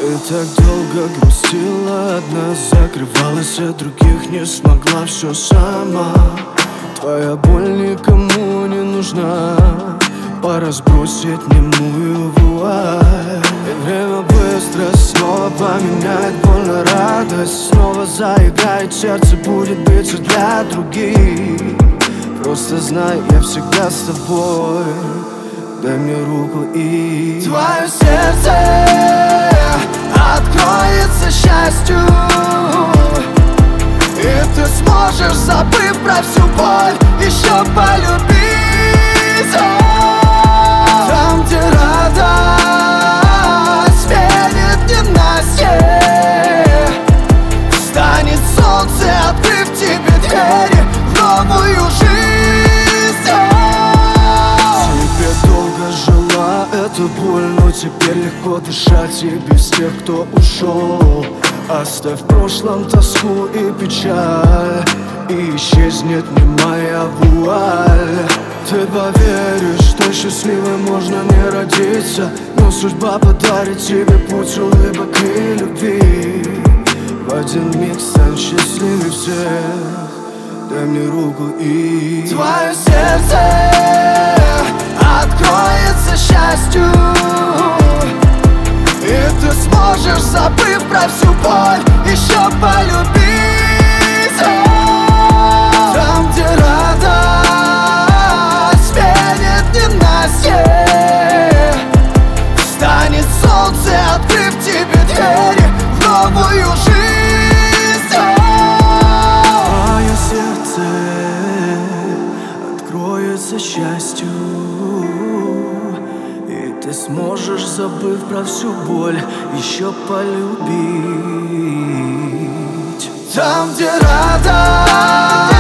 Ты так долго грустила одна, закрывалась от других, не смогла все сама. Твоя боль никому не нужна, пора сбросить немую вуаль. И время быстро снова поменяет боль на радость. Снова заиграет сердце, будет биться для других. Просто знай, я всегда с тобой. Дай мне руку и твое сердце откроется счастью, и ты сможешь, забыв про всю боль, еще полюбить. Там, где радость сменит ненастье, станет солнце, открыв тебе двери в новую жизнь. Тебе долго жила эта боль, но теперь легко дышать и без тех, кто ушел. Оставь в прошлом тоску и печаль, и исчезнет немая вуаль. Ты поверишь, что счастливой можно не родиться, но судьба подарит тебе путь улыбок и любви. В один миг стань счастливее всех. Дай мне руку и твое сердце откроется счастью, и ты сможешь, забыв про всю боль, еще полюбить. Там, где радость сменит ненастье, станет солнце, открыв тебе двери в новую жизнь. Твое сердце откроется счастью, и ты сможешь, забыв про всю боль, еще полюбить. Там, где радость